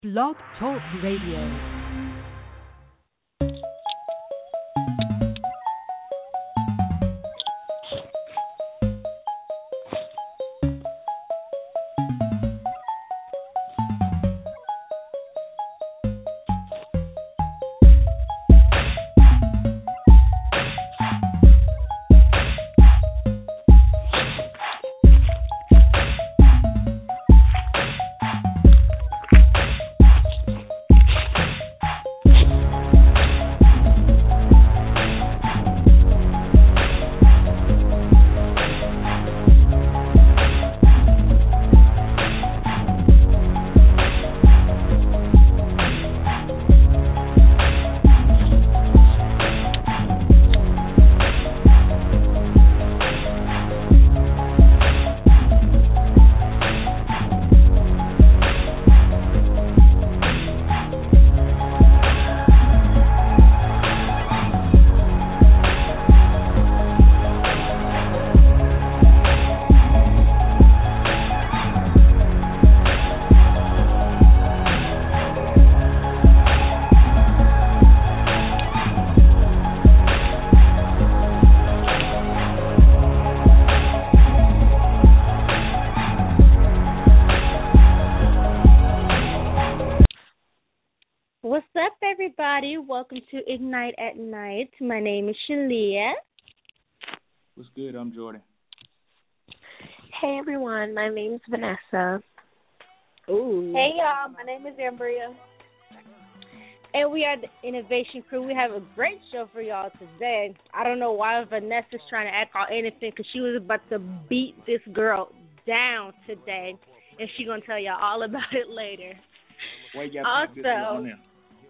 Blog Talk Radio. What's up, everybody? Welcome to Ignite at Night. My name is Shalia. What's good? I'm Jordan. Hey, everyone. My name's Vanessa. Ooh. Hey, y'all. My name is Ambria. And we are the Innovation Crew. We have a great show for y'all today. I don't know why Vanessa's trying to act all innocent because she was about to beat this girl down today. And she's going to tell y'all all about it later. Why you got to put this on there?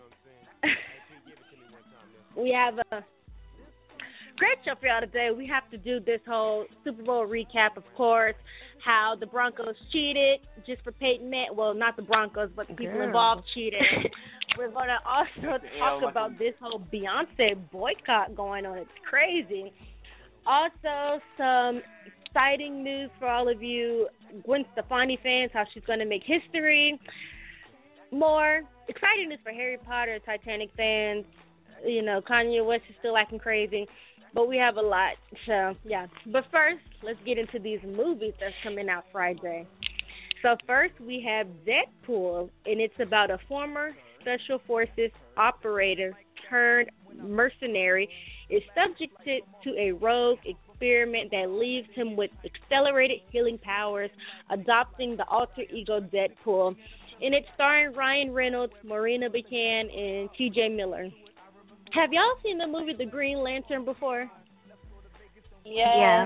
We have a great show for y'all today. We have to do this whole Super Bowl recap, of course, how the Broncos cheated just for Peyton Manning. Well, not the Broncos, but the people involved cheated. We're going to also talk about this whole Beyonce boycott going on. It's crazy. Also, some exciting news for all of you Gwen Stefani fans, how she's going to make history. More exciting news for Harry Potter, Titanic fans. You know, Kanye West is still acting crazy, but we have a lot. So, yeah. But first, let's get into these movies that's coming out Friday. So first, we have Deadpool, and it's about a former Special Forces operator turned mercenary is subjected to a rogue experiment that leaves him with accelerated healing powers, adopting the alter ego Deadpool. And it's starring Ryan Reynolds, Marina Baccarin, and T.J. Miller. Have y'all seen the movie The Green Lantern before? Yeah.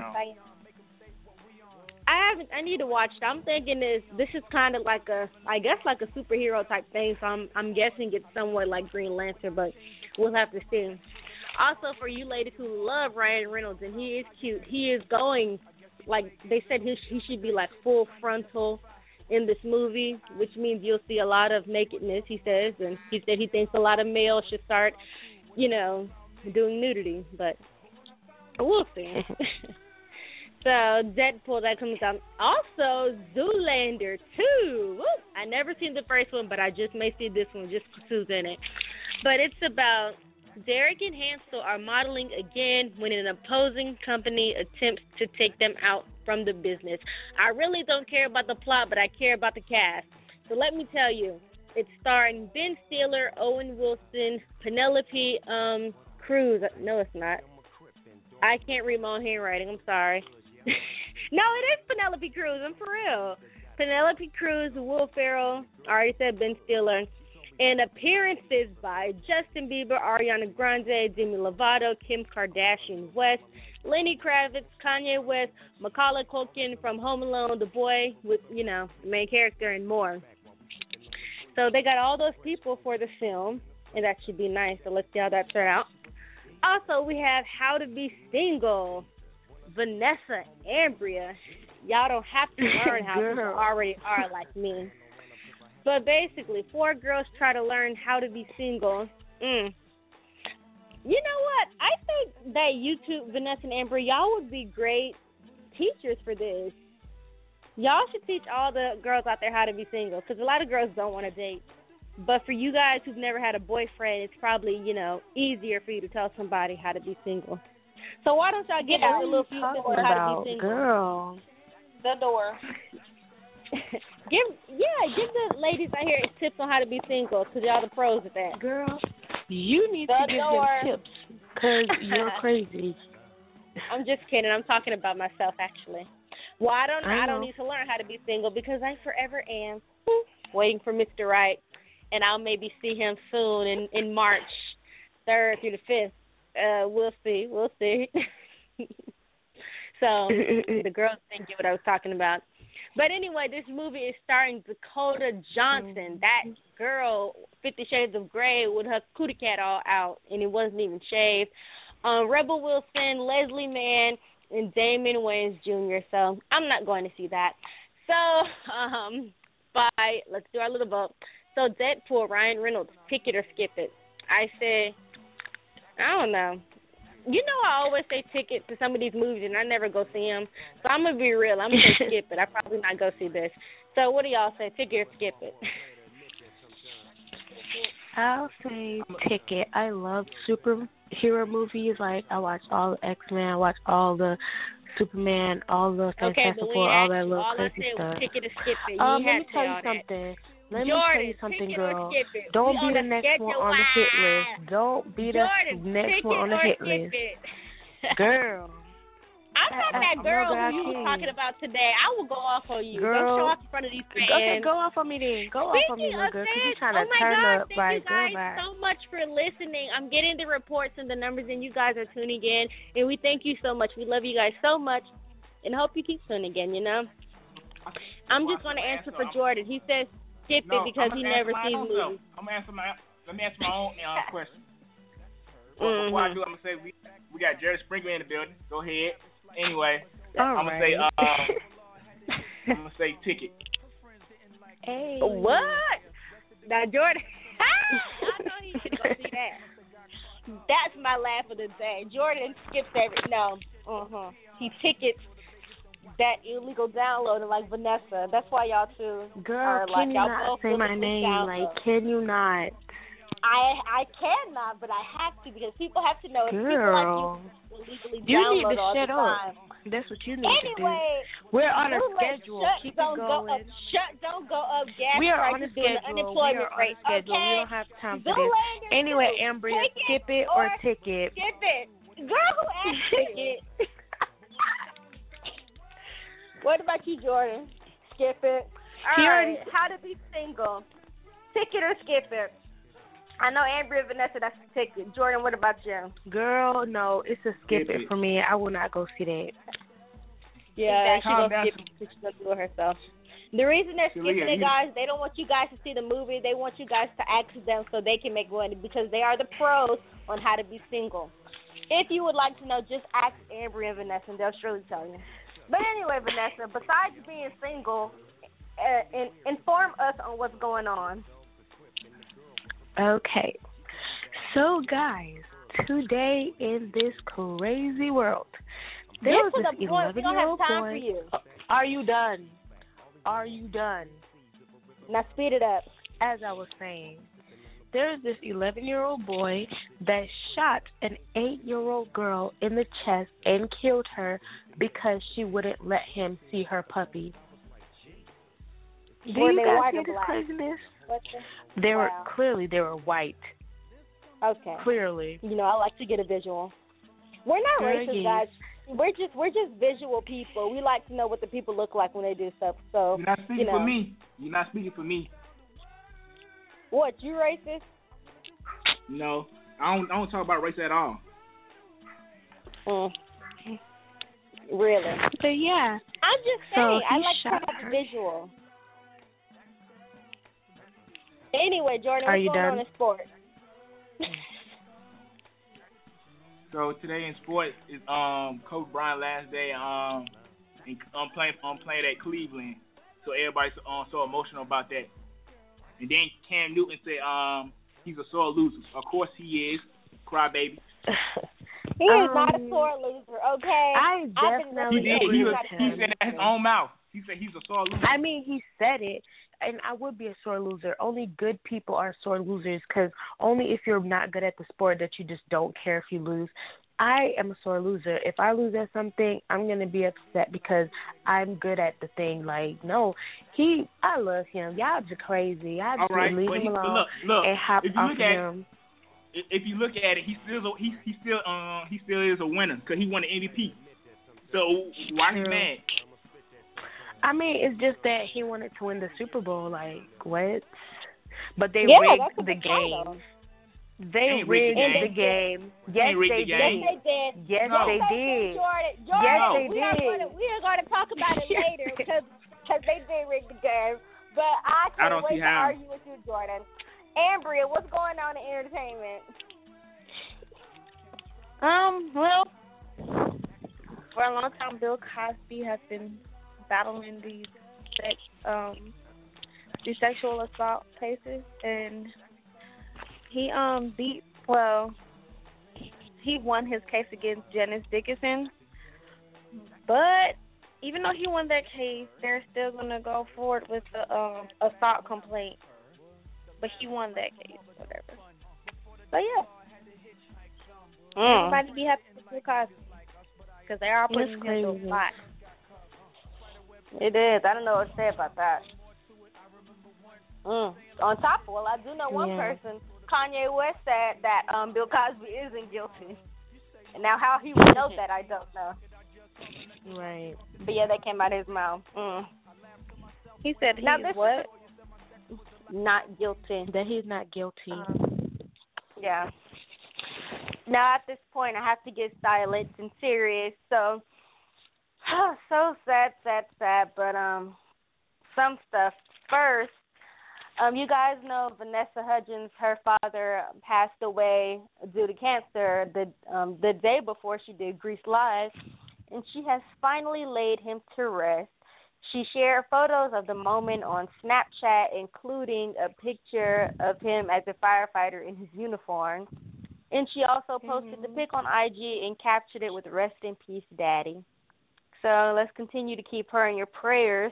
I haven't. I need to watch it. I'm thinking this is kind of like a superhero type thing. So I'm guessing it's somewhat like Green Lantern, but we'll have to see. Also, for you ladies who love Ryan Reynolds, and he is cute, he is going, like they said, he should be like full frontal in this movie, which means you'll see a lot of nakedness, he says, and he said he thinks a lot of males should start, doing nudity, but we'll see. So, Deadpool, that comes out. Also, Zoolander 2. Woo! I never seen the first one, but I just may see this one just because Sue's in it. But it's about Derek and Hansel are modeling again when an opposing company attempts to take them out from the business. I really don't care about the plot, but I care about the cast. So let me tell you, it's starring Ben Stiller, Owen Wilson, Penelope Cruz. No, it's not. I can't read my own handwriting. I'm sorry. No, it is Penelope Cruz. I'm for real. Penelope Cruz, Will Ferrell. I already said Ben Stiller. And appearances by Justin Bieber, Ariana Grande, Demi Lovato, Kim Kardashian West, Lenny Kravitz, Kanye West, Macaulay Culkin from Home Alone, the boy with, the main character, and more. So they got all those people for the film, and that should be nice. So let's see how that turns out. Also, we have How to Be Single, Vanessa, Ambria. Y'all don't have to learn how people already are like me. But basically, 4 girls try to learn how to be single. You know what? I think that YouTube, Vanessa and Amber, y'all would be great teachers for this. Y'all should teach all the girls out there how to be single, because a lot of girls don't want to date. But for you guys who've never had a boyfriend, it's probably, easier for you to tell somebody how to be single. So why don't y'all give us a little few tips on how to be single? Girl. The door. give the ladies out here tips on how to be single, because y'all the pros at that. Girl, you need to give them tips, because you're crazy. I'm just kidding. I'm talking about myself, actually. Well, I don't need to learn how to be single, because I forever am waiting for Mr. Right, and I'll maybe see him soon in March 3rd through the 5th. We'll see. So the girls didn't get what I was talking about. But anyway, this movie is starring Dakota Johnson. That girl, 50 Shades of Grey, with her cootie cat all out, and it wasn't even shaved. Rebel Wilson, Leslie Mann, and Damon Wayans Jr. So I'm not going to see that. So, let's do our little vote. So Deadpool, Ryan Reynolds, pick it or skip it. I say, I don't know. I always say ticket to some of these movies, and I never go see them. So I'm going to be real. I'm going to say skip it. I probably not go see this. So what do y'all say, ticket or skip it? I'll say ticket. I love superhero movies. Like, I watch all the X-Men, I watch all the Superman, all the Fantastic Four, all that little crazy stuff. Ticket or skip it. Let me tell you something. Let me tell you something, girl. Don't be the next one on the hit list. Don't be the next one on the hit list. Girl. I'm not that girl who you were talking about today. I will go off on you. Don't show off in front of these fans. Okay, go off on me then. Go off on me, little girl, because you're trying to turn up. Thank you guys so much for listening. I'm getting the reports and the numbers, and you guys are tuning in. And we thank you so much. We love you guys so much, and hope you keep tuning in, I'm just going to answer for Jordan. He says skip it because he never sees movies. Let me answer my own question. Before I do, I'm going to say we got Jerry Springer in the building. Go ahead. Anyway, I'm going to say ticket. Hey. What? Now, Jordan, I know he should go see that. That's my laugh of the day. Jordan skips he tickets that illegal downloading like Vanessa. That's why y'all two are like, y'all both say my name. Like, can you not? I cannot, but I have to, because people have to know. People like you illegally download all the time. That's what you need to do. We're on a schedule. Keep it going. Don't go up. Gas we are on a schedule. Unemployment rate. Okay? We don't have time for this. Anyway, Ambria, skip it or ticket. Skip it. Girl, who asked ticket? What about you, Jordan? Skip it. All right. How to be single? Ticket or skip it? I know Ambria and Vanessa, that's a ticket. Jordan, what about you? Girl, no, it's a skip it for me. I will not go see that. Yeah, she's going to skip it because she's going to do it herself. The reason they're skipping it, guys, they don't want you guys to see the movie. They want you guys to ask them so they can make money, because they are the pros on how to be single. If you would like to know, just ask Ambria and Vanessa, and they'll surely tell you. But anyway, Vanessa, besides being single, inform us on what's going on. Okay. So, guys, today in this crazy world, there was this 11-year-old boy. Are you done? Are you done? Now speed it up. As I was saying, there is this 11-year-old boy that shot an 8-year-old girl in the chest and killed her because she wouldn't let him see her puppy. Do you guys see this craziness? They were white. Okay. Clearly. I like to get a visual. We're not racist, guys. We're just visual people. We like to know what the people look like when they do stuff. So you're not speaking for me. You're not speaking for me. What? You racist? No, I don't talk about race at all. Really? But yeah. I'm just saying. I like to have a visual. Anyway, Jordan, what's going on in sports? So today in sports is Kobe Bryant's last day playing at Cleveland. So everybody's so emotional about that. And then Cam Newton said he's a sore loser. Of course he is. Crybaby. He is not a sore loser, okay? I definitely agree with him. He said it in his own mouth. He said he's a sore loser. I mean, he said it. and I would be a sore loser. Only good people are sore losers because only if you're not good at the sport that you just don't care if you lose. I am a sore loser. If I lose at something, I'm going to be upset because I'm good at the thing. Like, no, I love him. Y'all just crazy. I just leave him alone and hop off him. If you look at it, he still is a winner because he won the MVP. So why he mad? I mean, it's just that he wanted to win the Super Bowl. Like, what? But they rigged the game. They rigged the game. Yes, they did. Yes, they did. Yes, they did. We are going to talk about it later because they did rig the game. But I can't wait to argue with you, Jordan. Ambria, what's going on in entertainment? Well, for a long time, Bill Cosby has been battling these sexual assault cases, and he won his case against Janice Dickinson. But even though he won that case, they're still gonna go forward with the assault complaint. But he won that case, whatever. So yeah, everybody be happy with Bill Cosby because they are putting him to a spot. It is. I don't know what to say about that. On top of, I do know one person. Kanye West said that Bill Cosby isn't guilty. And now how he would know that, I don't know. Right. But yeah, that came out of his mouth. He said he's what? Not guilty. That he's not guilty. Yeah. Now at this point, I have to get silent and serious. So, so sad. But some stuff first. You guys know Vanessa Hudgens. Her father passed away due to cancer the day before she did Grease Live, and she has finally laid him to rest. She shared photos of the moment on Snapchat, including a picture of him as a firefighter in his uniform. And she also posted the pic on IG and captured it with "Rest in Peace, Daddy." So let's continue to keep her in your prayers.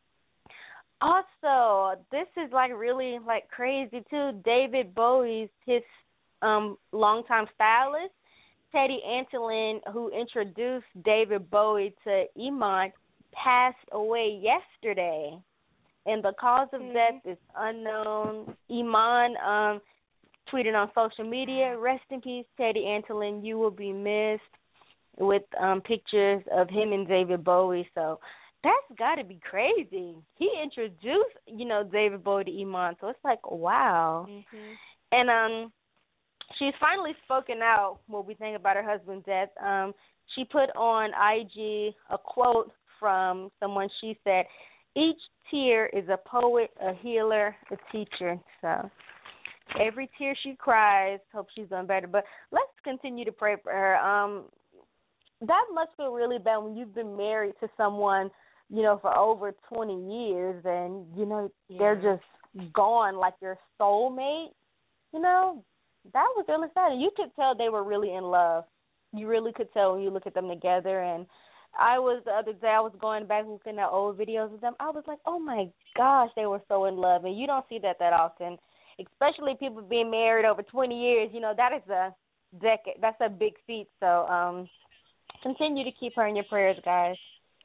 Also, this is really crazy too. David Bowie's his longtime stylist, Teddy Antolin, who introduced David Bowie to Iman, passed away yesterday, and the cause of death is unknown. Iman tweeted on social media, "Rest in peace, Teddy Antolin. You will be missed," with pictures of him and David Bowie. So that's got to be crazy. He introduced, David Bowie to Iman, so it's wow. And she's finally spoken out what we think about her husband's death. She put on IG a quote from someone. She said, "Each tear is a poet, a healer, a teacher." So every tear she cries, hope she's doing better. But let's continue to pray for her. That must feel really bad when you've been married to someone, for over 20 years, and, they're just gone like your soulmate. That was really sad. And you could tell they were really in love. You really could tell when you look at them together. And the other day, I was going back looking at old videos of them. I was like, oh, my gosh, they were so in love. And you don't see that often, especially people being married over 20 years. That is a decade. That's a big feat. So continue to keep her in your prayers, guys.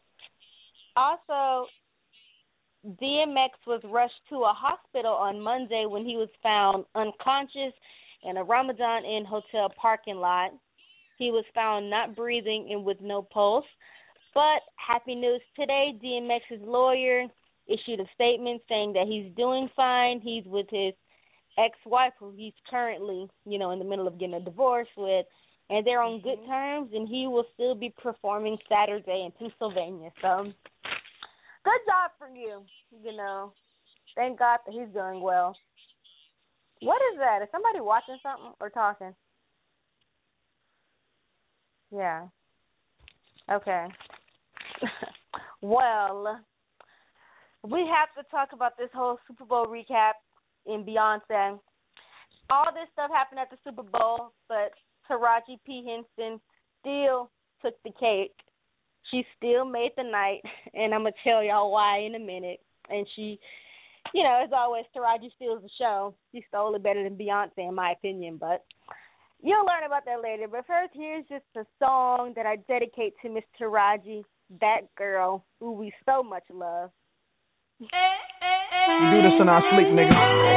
Also, DMX was rushed to a hospital on Monday when he was found unconscious in a Ramadan Inn hotel parking lot. He was found not breathing and with no pulse. But happy news today, DMX's lawyer issued a statement saying that he's doing fine. He's with his ex-wife, who he's currently, in the middle of getting a divorce with, and they're on good terms, and he will still be performing Saturday in Pennsylvania. So, good job for you, Thank God that he's doing well. What is that? Is somebody watching something or talking? Yeah. Okay. Well, we have to talk about this whole Super Bowl recap in Beyonce. All this stuff happened at the Super Bowl, but Taraji P. Henson still took the cake. She still made the night, and I'm going to tell y'all why in a minute. And she as always, Taraji steals the show. She stole it better than Beyonce, in my opinion, but you'll learn about that later. But first, here's just a song that I dedicate to Miss Taraji, that girl who we so much love. We do this in our sleep, nigga.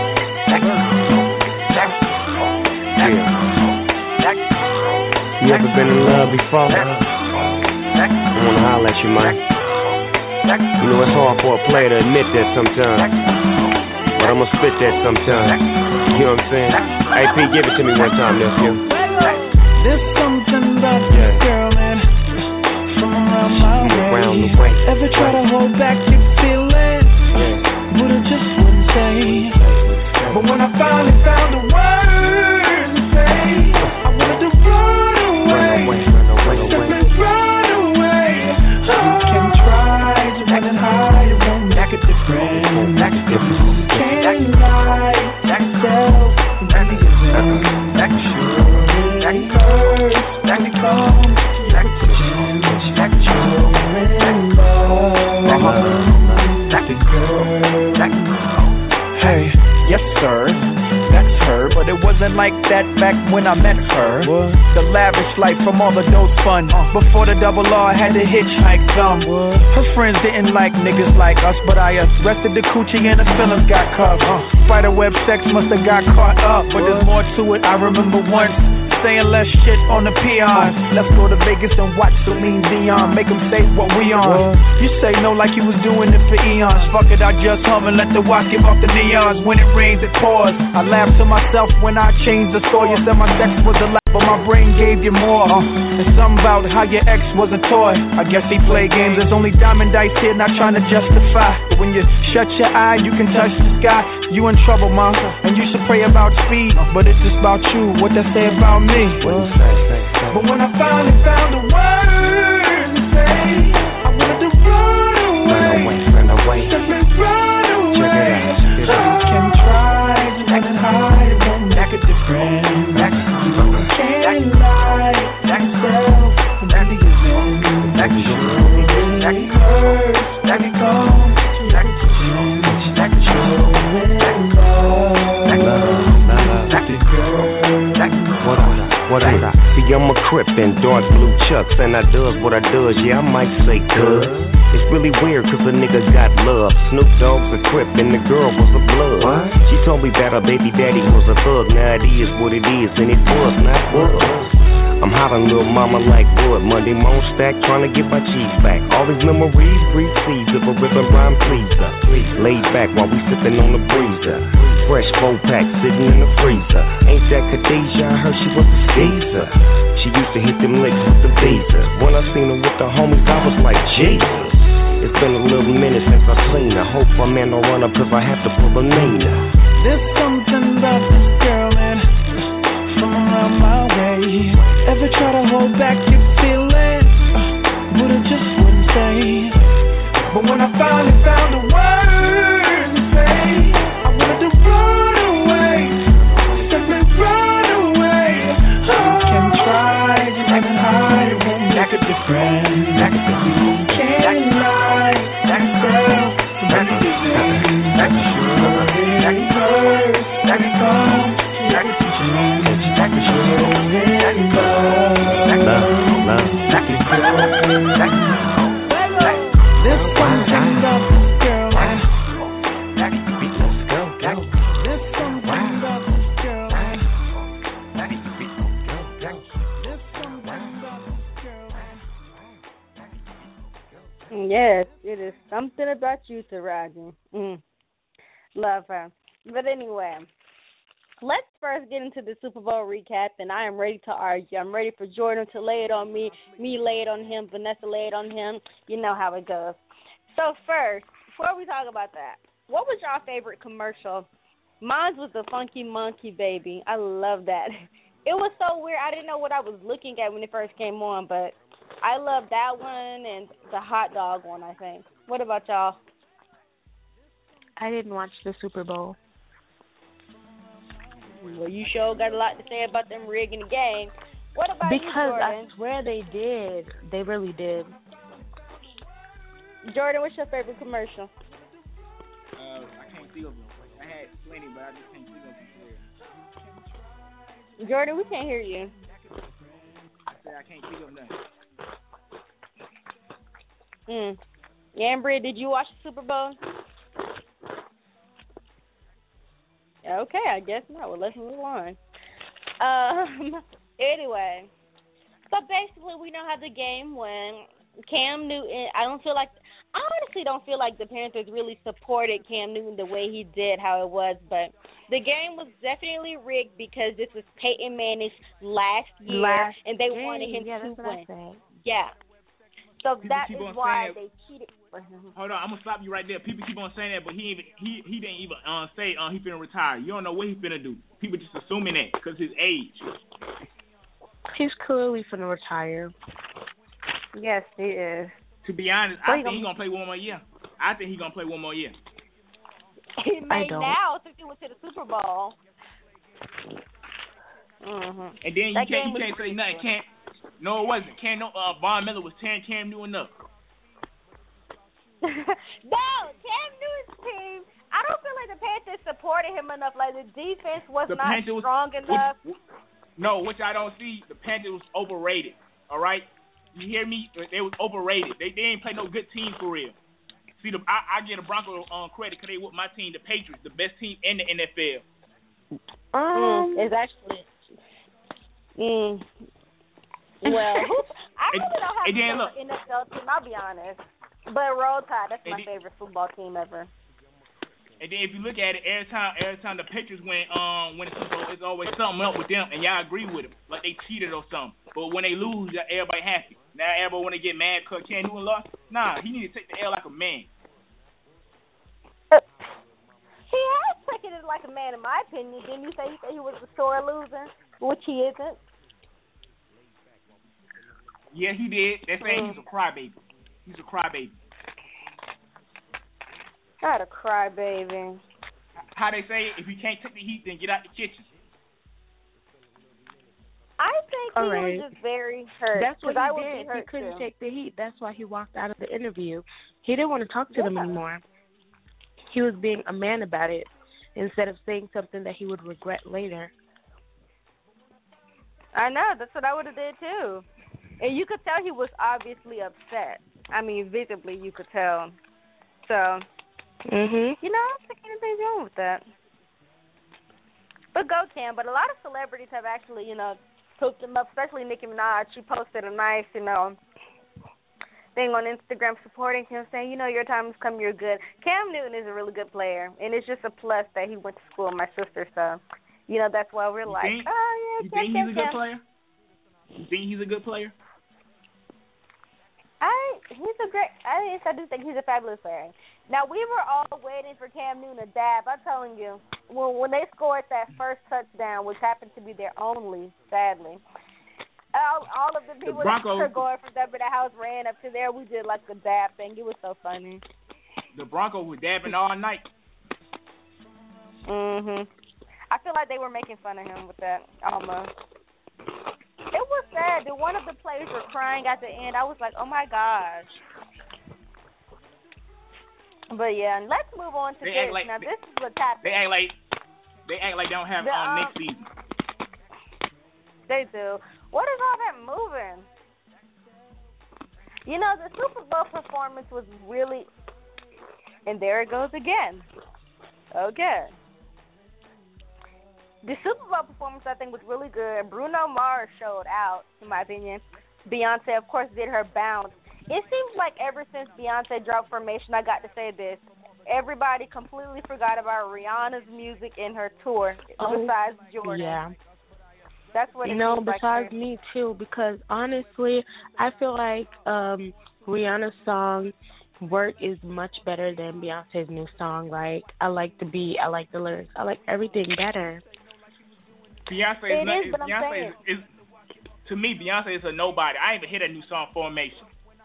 You ever been in love before? I wanna holler at you, man. You know it's hard for a player to admit that sometimes, but I'ma spit that sometimes. You know what I'm saying? Hey, P, give it to me one time, nephew. There's something about this girl and from around my way. Ever try to hold back your feelings? But I just wouldn't say. But when I finally found the words to say, I wanted to run away. Just run away. You can try to run and hide, it won't make a difference. You can't lie to yourself and be yourself. Sure it hurts when it comes to repetition. You're in love. Hey, yes sir, that's her, but it wasn't like that back when I met her. What? The lavish life from all the dope fun. Before the double R, I had to hitchhike some. Her friends didn't like niggas like us, but I arrested the coochie and the feelings got cuffed. Spiderweb sex must have got caught up, but there's more to it. I remember once saying less shit on the peons. Let's go to Vegas and watch Celine Dion, make them say what we on. You say no like you was doing it for eons. Fuck it, I just hum and let the watch give off the neons. When it rains, it pours. I laugh to myself when I change the story. You said my sex was a lie, but my brain gave you more. And something about how your ex was a toy. I guess he played games. There's only diamond dice here, not trying to justify. But when you shut your eye, you can touch the sky. You in trouble, mom, and you should pray about speed. But it's just about you, what they say about me. But when I finally found the words to say, I wanted to run away. Just run away. You can try to run and hide, it won't make a difference. You can't lie to yourself and be yourself. It hurts when it comes to repetition. You're in love. What I see, I'm a Crip in dark blue chucks, and I does what I does, yeah, I might say cuz. It's really weird cause a nigga got love. Snoop Dogg's a Crip and the girl was a blood. What? She told me that her baby daddy was a thug. Now it is what it is, and it was not was. I'm hot on little mama like wood. Monday morning stack, trying to get my cheese back. All these memories breathe seeds of a ribbon rhyme pleaser. Laid back while we sipping on the breezer. Fresh 4-pack sitting in the freezer. Ain't that Khadijah? I heard she was a skeezer. She used to hit them licks with the visa. When I seen her with the homies, I was like, Jesus. It's been a little minute since I seen her. Hope my man don't run up if I have to pull a Nina. There's something about this girl and from around my way. Ever try to hold back your feelings, but I just wouldn't say. But when I finally found the words to say, I wanted to run away. Simply run away. You can try to run and hide, it won't make a difference. You can't lie to yourself and be yourself. Sure it hurts when it comes to repetition. Yes, it is something about you, Taraji. Love her. But anyway, let's first get into the Super Bowl recap, and I am ready to argue. I'm ready for Jordan to lay it on me lay it on him, Vanessa lay it on him. You know how it goes. So first, before we talk about that, what was your favorite commercial? Mine was the Funky Monkey Baby. I love that. It was so weird. I didn't know what I was looking at when it first came on, but I love that one and the hot dog one, I think. What about y'all? I didn't watch the Super Bowl. Well, you sure got a lot to say about them rigging the game. What about you, Jordan? Because I swear they did. They really did. Jordan, what's your favorite commercial? I can't think of them. I had plenty, but I just can't think of them for real. Jordan, we can't hear you. I said I can't think of nothing. Amber, did you watch the Super Bowl? Okay, I guess not. Well, let's move on. Anyway, so basically we know how the game went. Cam Newton, I honestly don't feel like the Panthers really supported Cam Newton the way he did, how it was, but the game was definitely rigged because this was Peyton Manning's last year, and they wanted him to win. Yeah. So people that is why they cheated for him. Hold on, I'm gonna stop you right there. People keep on saying that, but he didn't even say he finna retire. You don't know what he finna do. People just assuming that because his age. He's clearly finna retire. Yes, he is. To be honest, I think he's gonna play one more year. He may now since he went to the Super Bowl. And then you can't say nothing. No, it wasn't. Von Miller was tearing Cam Newton up. No, Cam Newton's team. I don't feel like the Panthers supported him enough. Like the defense was not strong enough. No, which I don't see. The Panthers was overrated. All right, you hear me? They was overrated. They didn't play no good team for real. See, I get the Broncos credit because they with my team, the Patriots, the best team in the NFL. It's actually. Well, I really don't have an NFL team, I'll be honest. But Roll Tide, that's my favorite football team ever. And then if you look at it, every time the Patriots win the Super Bowl, it's always something up with them, and y'all agree with them, like they cheated or something. But when they lose, everybody happy. Now everybody want to get mad because Cam Newton lost. Nah, he need to take the L like a man. He has taken it like a man, in my opinion. Didn't you say he was a sore loser, which he isn't? Yeah, he did. They're saying he's a crybaby. Not a crybaby. How they say, if you can't take the heat, then get out the kitchen. I think he was just very hurt. That's what he did. He couldn't take the heat. That's why he walked out of the interview. He didn't want to talk to them anymore. He was being a man about it instead of saying something that he would regret later. I know. That's what I would have did, too. And you could tell he was obviously upset. I mean, visibly you could tell. So, I don't think anything's wrong with that. But go Cam. But a lot of celebrities have actually, hooked him up, especially Nicki Minaj. She posted a nice, thing on Instagram supporting him, saying, your time has come, you're good. Cam Newton is a really good player, and it's just a plus that he went to school with my sister. So, that's why we're you think he's a good player? You think he's a good player? I do think he's a fabulous player. Now, we were all waiting for Cam Newton to dab. I'm telling you, when they scored that first touchdown, which happened to be their only, sadly, all of the people that were going from there to the house ran up to there. We did like a dab thing. It was so funny. The Broncos were dabbing all night. I feel like they were making fun of him with that almost. It was sad that one of the players were crying at the end. I was like, oh my gosh. But yeah, let's move on to this. Now this is what's happening. They act like they don't have next season. They do. What is all that moving? The Super Bowl performance was really, and there it goes again. Okay. The Super Bowl performance, I think, was really good. Bruno Mars showed out, in my opinion. Beyonce, of course, did her bounce. It seems like ever since Beyonce dropped Formation, I got to say this. Everybody completely forgot about Rihanna's music in her tour, besides Jordan. Yeah. That's what it besides me, too, because honestly, I feel like Rihanna's song, Work, is much better than Beyonce's new song. Like, I like the beat, I like the lyrics, I like everything better. Beyonce is to me, Beyonce is a nobody. I ain't even hear that new song, Formation.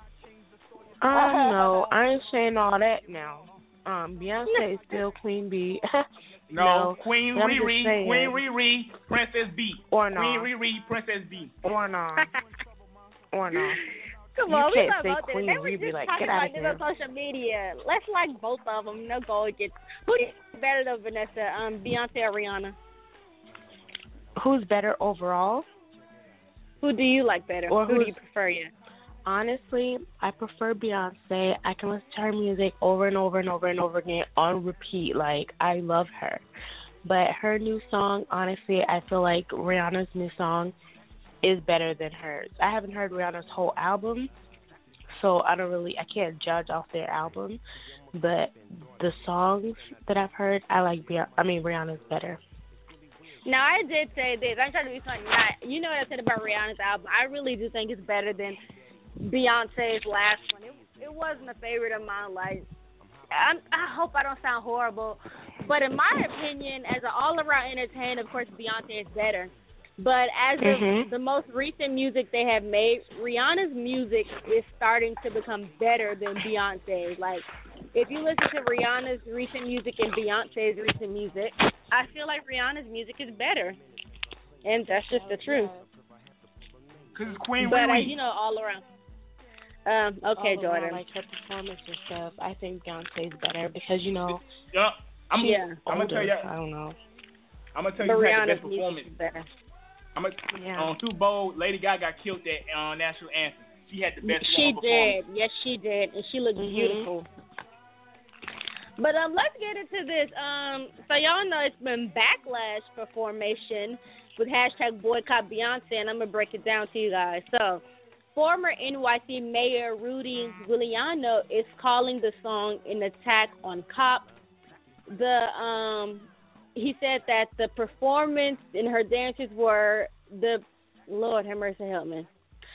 No, I ain't saying all that now. Beyonce is still Queen Bee. No, Queen Riri, Princess B. Or no. Queen Riri, Princess B. Or no. Or no. Come you on, we can't love say both of them. Queen. They were We be just like, talking get out about of this here. on social media. Let's like both of them. No go against. Who do you think better though, Vanessa? Beyonce or Rihanna? Who's better overall? Who do you like better? Or who do you prefer? Yeah. Honestly, I prefer Beyonce. I can listen to her music over and over and over and over again on repeat. Like, I love her. But her new song, honestly, I feel like Rihanna's new song is better than hers. I haven't heard Rihanna's whole album, so I can't judge off their album. But the songs that I've heard, I like Rihanna's better. Now, I did say this. I'm trying to be funny. You know what I said about Rihanna's album. I really do think it's better than Beyonce's last one. It wasn't a favorite of mine. Like, I hope I don't sound horrible, but in my opinion, as an all-around entertainer, of course, Beyonce is better. But as of the most recent music they have made, Rihanna's music is starting to become better than Beyonce's. Like, if you listen to Rihanna's recent music and Beyonce's recent music, I feel like Rihanna's music is better. And that's just the truth. Because it's Queen But, Riri. all around. Okay, Jordan. Like her performance and stuff, I think Beyonce's better because, I'm going to tell you. I don't know. I'm going to tell you who had the best performance. Better. On Super Bowl, Lady Gaga killed that national anthem. She had the best performance. She did. Yes, she did. And she looked beautiful. But let's get into this. So y'all know it's been backlash for Formation with hashtag boycott Beyonce, and I'm going to break it down to you guys. So former NYC Mayor Rudy Giuliani is calling the song an attack on cops. He said that the performance and her dances were Lord have mercy, help me.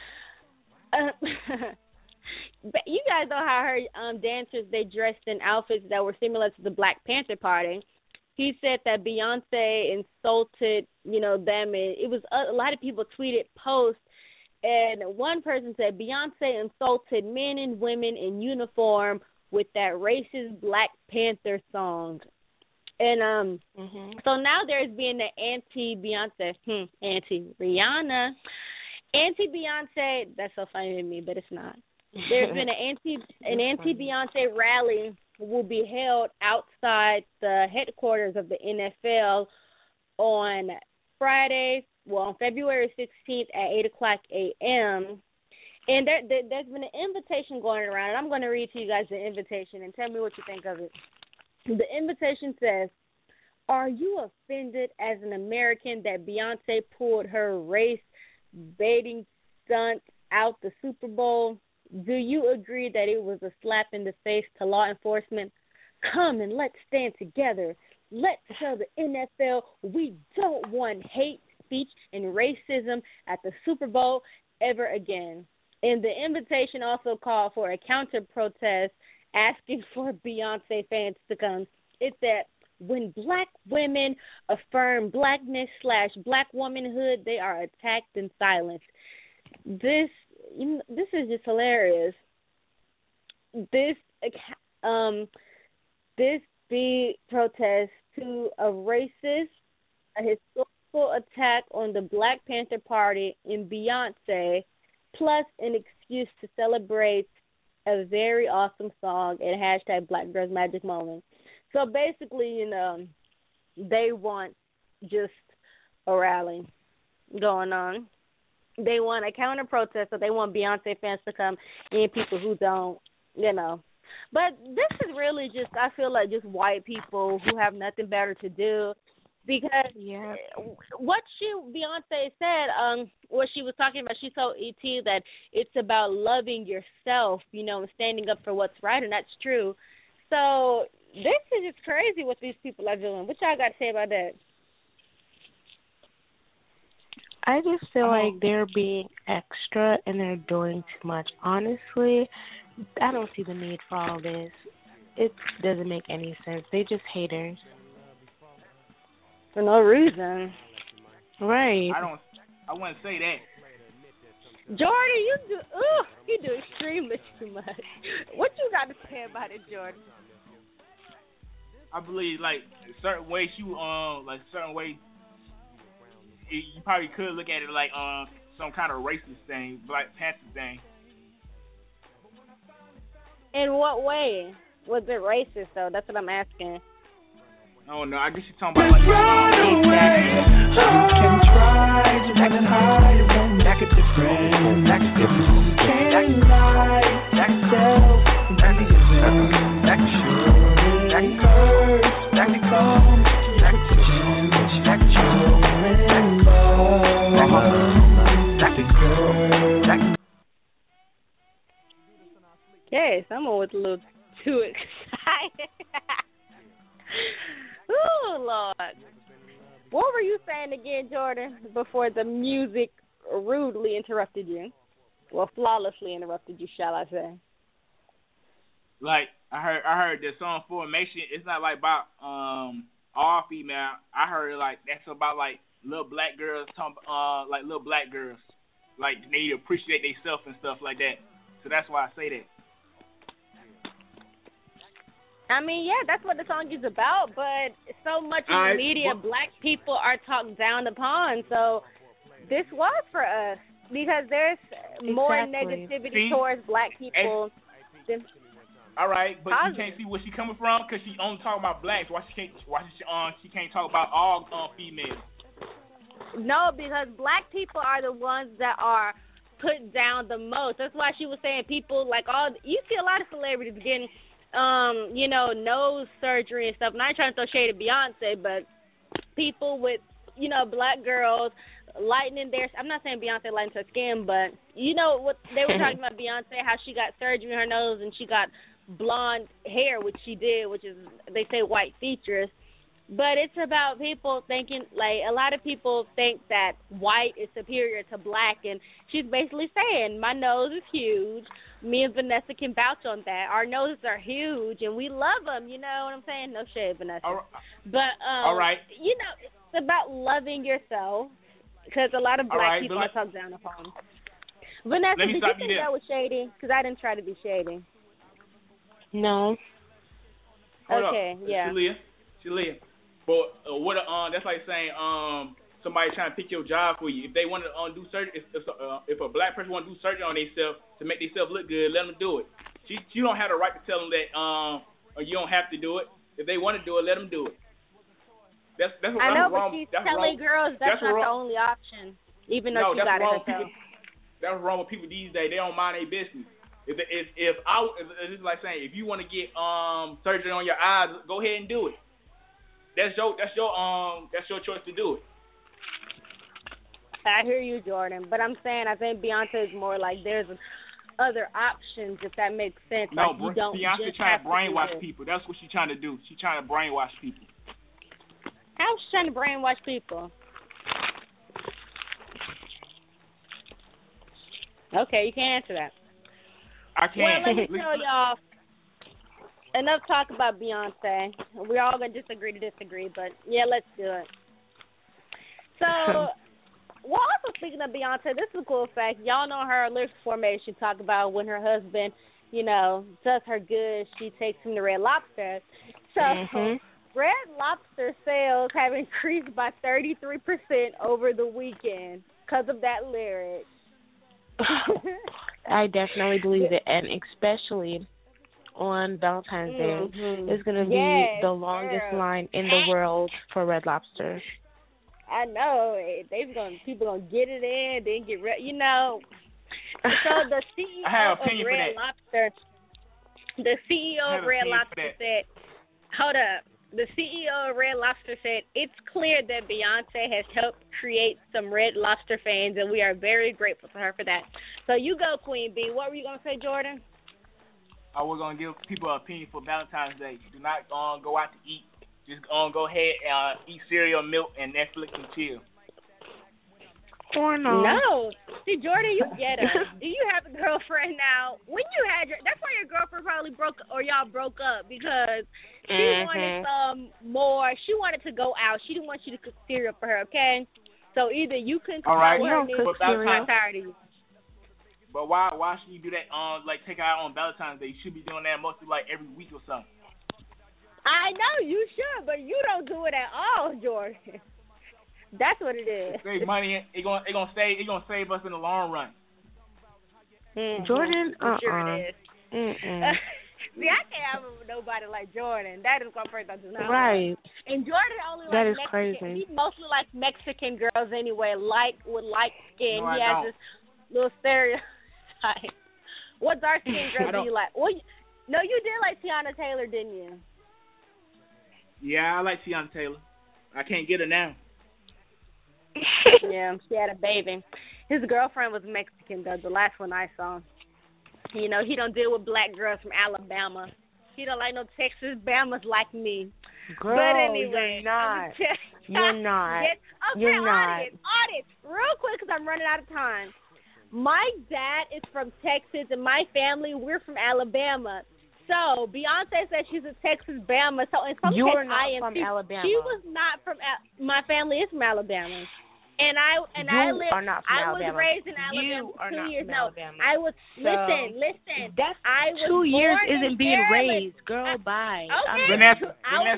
You guys know how her dancers, they dressed in outfits that were similar to the Black Panther Party. He said that Beyonce insulted, them, and it was a lot of people tweeted posts, and one person said Beyonce insulted men and women in uniform with that racist Black Panther song. And so now there's been an anti-Beyonce, anti-Rihanna, anti-Beyonce. That's so funny to me, but it's not. There's been an anti-Beyonce rally will be held outside the headquarters of the NFL on February 16th at 8 o'clock a.m. And there's been an invitation going around, and I'm going to read to you guys the invitation and tell me what you think of it. The invitation says, "Are you offended as an American that Beyonce pulled her race-baiting stunt out the Super Bowl? Do you agree that it was a slap in the face to law enforcement? Come and let's stand together. Let's tell the NFL we don't want hate speech and racism at the Super Bowl ever again." And the invitation also called for a counter-protest asking for Beyonce fans to come. It said, "When Black women affirm blackness/Black womanhood, they are attacked in silence." This is just hilarious. This be protest to a historical attack on the Black Panther Party and Beyonce, plus an excuse to celebrate a very awesome song and hashtag Black Girls Magic Moment. So basically, they want just a rally going on. They want a counter protest, so they want Beyonce fans to come and people who don't, But this is really just, I feel like, just white people who have nothing better to do. Because what Beyonce said, what she was talking about, she told E.T. that it's about loving yourself, and standing up for what's right, and that's true. So this is just crazy what these people are doing. What y'all got to say about that? I just feel like they're being extra and they're doing too much. Honestly, I don't see the need for all this. It doesn't make any sense. They just haters. For no reason. Right. I wouldn't say that. Jordan, you do extremely too much. What you got to say about it, Jordan? I believe, a certain way you probably could look at it like some kind of racist thing, Black Panther thing. In what way was it racist though? That's what I'm asking. Oh no, I guess you're talking about like can try to run and hide, it won't make a difference. Can't lie, self, be yourself. It hurts, become Okay, someone was a little too excited. Oh, Lord. What were you saying again, Jordan, before the music rudely interrupted you? Well, flawlessly interrupted you, shall I say. Like, I heard the song Formation, it's not like about all female. I heard like that's about like little black girls like little black girls. Like they appreciate themselves and stuff like that. So that's why I say that. I mean, yeah, that's what the song is about, but so much in the media, black people are talked down upon. So this was for us because there's more negativity towards black people. All right, but you can't see where she coming from because she only talking about blacks. Why she can't talk about all females? No, because black people are the ones that are put down the most. That's why she was saying people like you see a lot of celebrities getting nose surgery and stuff. And I ain't trying to throw shade at Beyonce, but people with, black girls lightening their, I'm not saying Beyonce lightens her skin, but what they were talking about Beyonce, how she got surgery in her nose and she got blonde hair, which she did, which is, they say, white features. But it's about people thinking, like, a lot of people think that white is superior to black, and she's basically saying, my nose is huge. Me and Vanessa can vouch on that. Our noses are huge, and we love them, you know what I'm saying? No shade, Vanessa. But, all right. It's about loving yourself, because a lot of black people are talked down upon. Vanessa, did you think that was shady? Because I didn't try to be shady. No. Okay, yeah. Shalia. But that's like saying somebody trying to pick your job for you. If they want to do surgery, if a black person want to do surgery on themselves to make themselves look good, let them do it. You don't have the right to tell them that you don't have to do it. If they want to do it, let them do it. That's I know, but she's telling girls that's not the only option, even though she got it herself. That's what's wrong with people these days. They don't mind their business. If it's like saying if you want to get surgery on your eyes, go ahead and do it. That's your choice to do it. I hear you, Jordan, but I'm saying I think Beyonce is more like there's other options, if that makes sense. No, like Beyonce trying to brainwash people. That's what she's trying to do. She's trying to brainwash people. How's she trying to brainwash people? Okay, you can't answer that. I can't. Well, let me tell y'all. Enough talk about Beyonce. We're all going to disagree to disagree, but yeah, let's do it. So, well, also speaking of Beyonce, this is a cool fact. Y'all know her lyrics formation talk about when her husband, does her good, she takes him to Red Lobster. So, Red Lobster sales have increased by 33% over the weekend because of that lyric. I definitely believe it, and especially on Valentine's Day, it's going to be the longest line in the world for Red Lobster. I know. People going to get it in, then get rid, So the CEO of Red Lobster, said, hold up. The CEO of Red Lobster said, it's clear that Beyonce has helped create some Red Lobster fans, and we are very grateful to her for that. So you go, Queen B. What were you going to say, Jordan? We're going to give people an opinion for Valentine's Day. Do not go out to eat. Just go ahead and eat cereal, milk, and Netflix and chill. Or no. No. See, Jordan, you get her. Do you have a girlfriend now? When you had that's why your girlfriend probably y'all broke up, because she wanted some more. She wanted to go out. She didn't want you to cook cereal for her, okay? So either you can cook her or I'm tired of you. But why should you do that take her out on Valentine's Day? You should be doing that mostly like every week or something. I know you should, but you don't do it at all, Jordan. That's what it is. Save money. It's gonna save us in the long run. Jordan, Sure it is. See, I can't have nobody like Jordan. That is one person I do not Right. like. And Jordan only that likes is Mexican. crazy. He mostly likes Mexican girls anyway, with light skin. No, he I has don't. this little stereotype. What dark skinned girl do you like? Well, no, you did like Tiana Taylor, didn't you? Yeah, I like Tiana Taylor. I can't get her now. Yeah, she had a baby. His girlfriend was Mexican, though, the last one I saw. You know, he don't deal with black girls from Alabama. He don't like no Texas Bamas like me. Girl, but anyway, you're not. You're not. Yes. Okay, You're not. audience, real quick because I'm running out of time. My dad is from Texas, and my family, we're from Alabama. So Beyonce said she's a Texas Bama. So in some You're case, not I am from too. Alabama. She was not from. My family is from Alabama, and I You lived. are not from I Alabama. was raised in Alabama You for are 2 not years. from No, Alabama. I was. So, Listen. That's I was 2 years born isn't in being Maryland. raised. Girl, bye. Okay. Vanessa.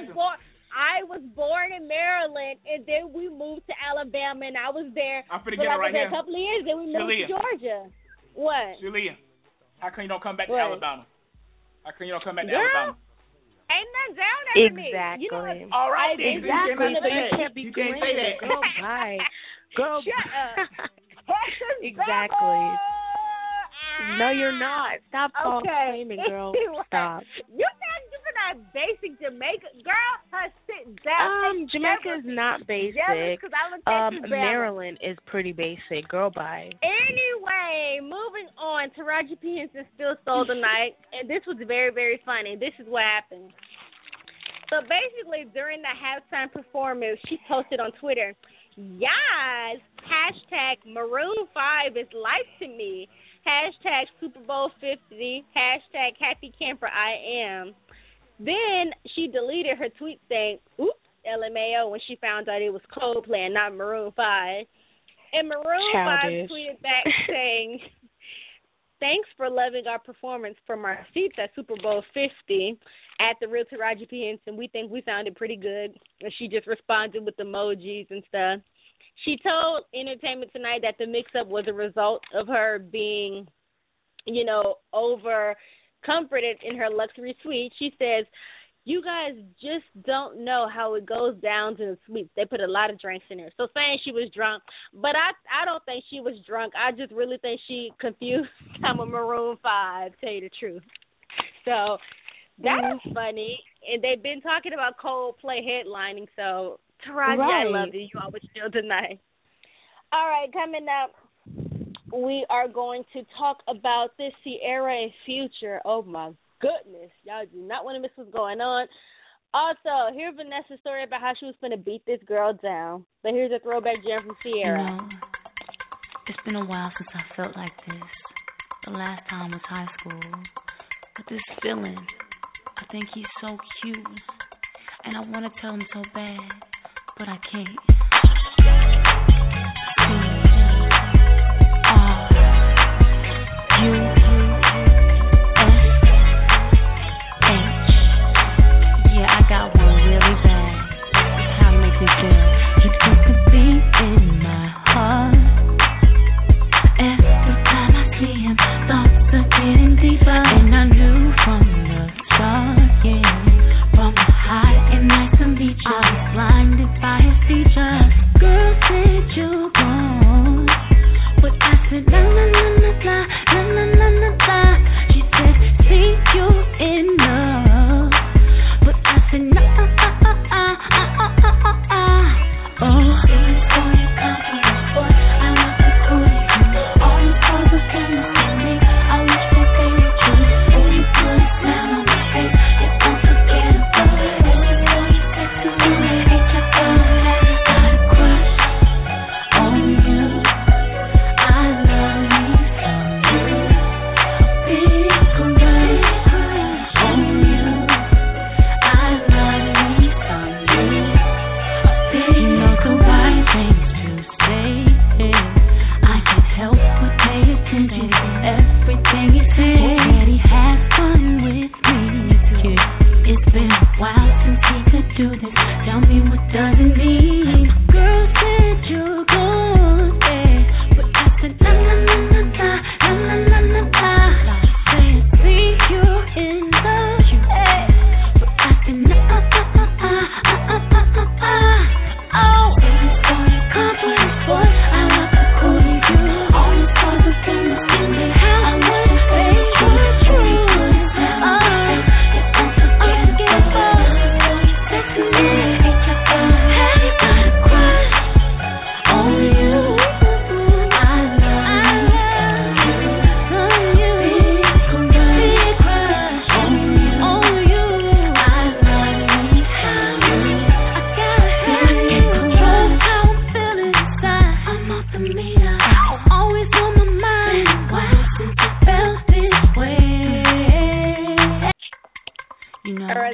I was born in Maryland, and then we moved to Alabama, and I was there I'm finna for get her right a here. couple of years. Then we moved Shalia. to Georgia. What? Shalia, how come you don't come back to What? Alabama? How come you don't come back to Girl, Alabama? ain't nothing down there for me. Exactly. You know what? All right, then. Exactly. You So you can't can't be You can't say that. Girl, bye. Girl, Shut up. Texas Exactly. Bama. No, you're not. Stop false Okay. claiming, girl. Anyway, Stop. You're not giving that basic Jamaica. Girl, sit down. Jamaica is not basic. Because I'm a Texas Bama. Maryland is pretty basic. Girl, bye. Anyway, moving on. Taraji P. Henson still stole the night, and this was very, very funny. This is what happened. So basically, during the halftime performance, she posted on Twitter, "Yes, hashtag Maroon 5 is life to me. Hashtag Super Bowl 50. Hashtag Happy Camper I am." Then she deleted her tweet saying, "Oops, LMAO," when she found out it was Coldplay and not Maroon 5. And Maroon Childish. 5 tweeted back saying, "Thanks for loving our performance from our seats at Super Bowl 50 at the Real Taraji P. Henson. We think we sounded pretty good." And she just responded with emojis and stuff. She told Entertainment Tonight that the mix-up was a result of her being, over comforted in her luxury suite. She says, "You guys just don't know how it goes down to the suites. They put a lot of drinks in there." So saying she was drunk, but I don't think she was drunk. I just really think she confused some of Maroon 5, tell you the truth. So that is funny. And they've been talking about Coldplay headlining, so Taraji, I love you. You always steal tonight. All right, coming up, we are going to talk about this Sierra and Future. Oh, my goodness. Y'all do not want to miss what's going on. Also, here's Vanessa's story about how she was going to beat this girl down. But here's a throwback gem from Sierra. It's been a while since I felt like this. The last time was high school. But this feeling, I think he's so cute. And I want to tell him so bad, but I can't. Yeah, I got one really bad. That's how he makes me feel. He puts a beat in my heart. Every time I see him, thoughts are getting deeper. And I knew from the start, yeah. From the high and nice to meet you, I was blinded by his features.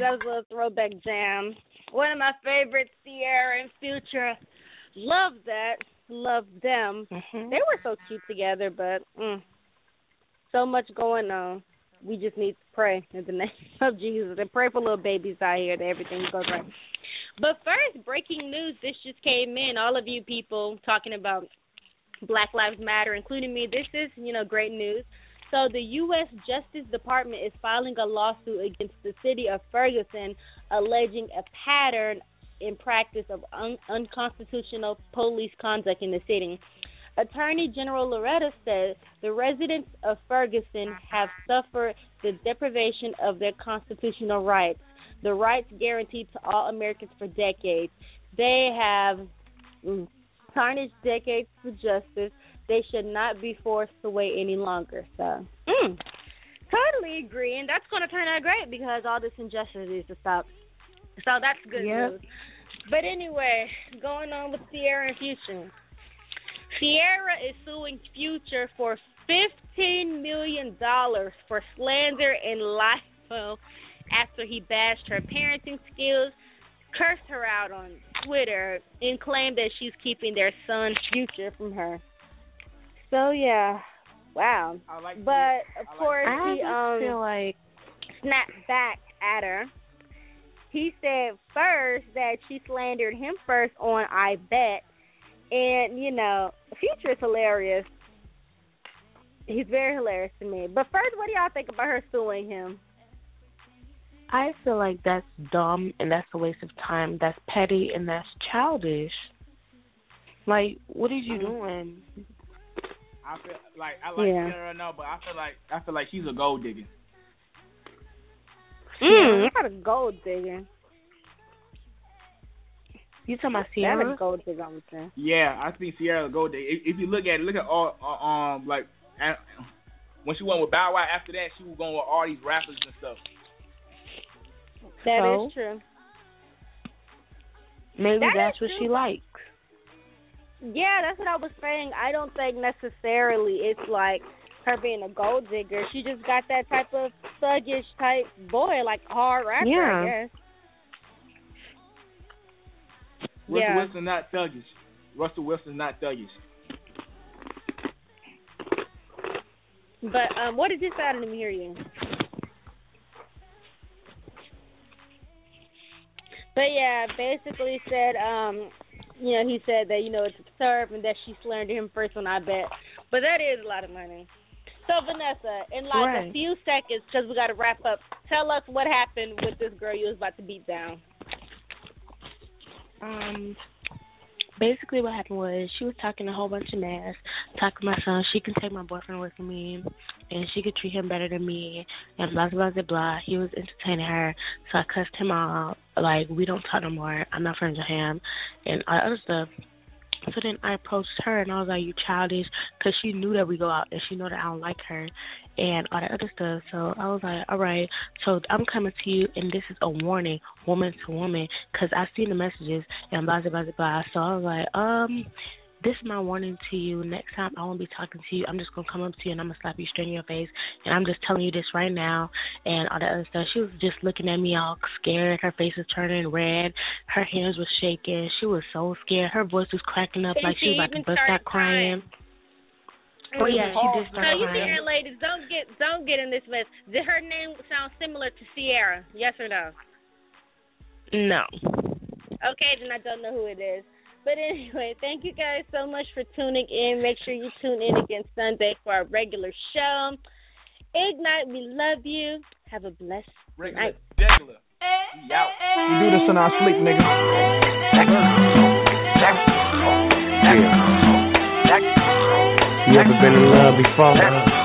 that was a little throwback jam. One of my favorites, Ciara and Future. Love that. Love them. Mm-hmm. They were so cute together, but so much going on. We just need to pray in the name of Jesus and pray for little babies out here that everything goes right. But first, breaking news. This just came in. All of you people talking about Black Lives Matter, including me. This is, great news. So the U.S. Justice Department is filing a lawsuit against the city of Ferguson, alleging a pattern in practice of unconstitutional police conduct in the city. Attorney General Loretta said the residents of Ferguson have suffered the deprivation of their constitutional rights, the rights guaranteed to all Americans for decades. They have tarnished decades for justice. They should not be forced to wait any longer. So, totally agree. And that's going to turn out great because all this injustice needs to stop. So that's good news. But anyway, going on with Ciara and Future. Ciara is suing Future for $15 million for slander and libel after he bashed her parenting skills, cursed her out on Twitter, and claimed that she's keeping their son's future from her. So, yeah. Wow. But, of course, he feel like snapped back at her. He said first that she slandered him first on I Bet. And, Future is hilarious. He's very hilarious to me. But first, what do y'all think about her suing him? I feel like that's dumb and that's a waste of time. That's petty and that's childish. Like, what are you doing? I feel like Ciara now, but I feel like she's a gold digger. Not a gold digger. You talking about Ciara? That's a gold digger, I'm saying. Yeah, I think Ciara's a gold digger. If you look at all when she went with Bow Wow, after that she was going with all these rappers and stuff. That is true. Maybe that's what she likes. Yeah, that's what I was saying. I don't think necessarily it's like her being a gold digger. She just got that type of thuggish type boy, like hard rapper, I guess. Russell Wilson's not thuggish. Russell Wilson's not thuggish. But what is this? I didn't hear you. But yeah, basically said, he said that, it's absurd and that she slandered him first on I Bet. But that is a lot of money. So, Vanessa, in a few seconds, because we got to wrap up, tell us what happened with this girl you was about to beat down. Basically what happened was she was talking a whole bunch of mess, talking to my son, she can take my boyfriend with me, and she could treat him better than me, and blah, blah, blah, blah. He was entertaining her, so I cussed him out, like, we don't talk no more, I'm not friends with him, and all that other stuff. So then I approached her, and I was like, you childish, because she knew that we go out, and she know that I don't like her, and all that other stuff. So I was like, all right, so I'm coming to you, and this is a warning, woman to woman, because I seen the messages, and blah, blah, blah, blah. So I was like, this is my warning to you. Next time I won't be talking to you. I'm just going to come up to you, and I'm going to slap you straight in your face, and I'm just telling you this right now, and all that other stuff. She was just looking at me all scared. Her face was turning red. Her hands were shaking. She was so scared. Her voice was cracking up like she was about to bust out crying. Oh yeah, she did start crying. So you hear, ladies, don't get in this mess. Did her name sound similar to Ciara? Yes or no? No. Okay, then I don't know who it is. But anyway, thank you guys so much for tuning in. Make sure you tune in again Sunday for our regular show. Ignite, we love you. Have a blessed night. Regular. We do this in our sleep, nigga. You ever been in love before?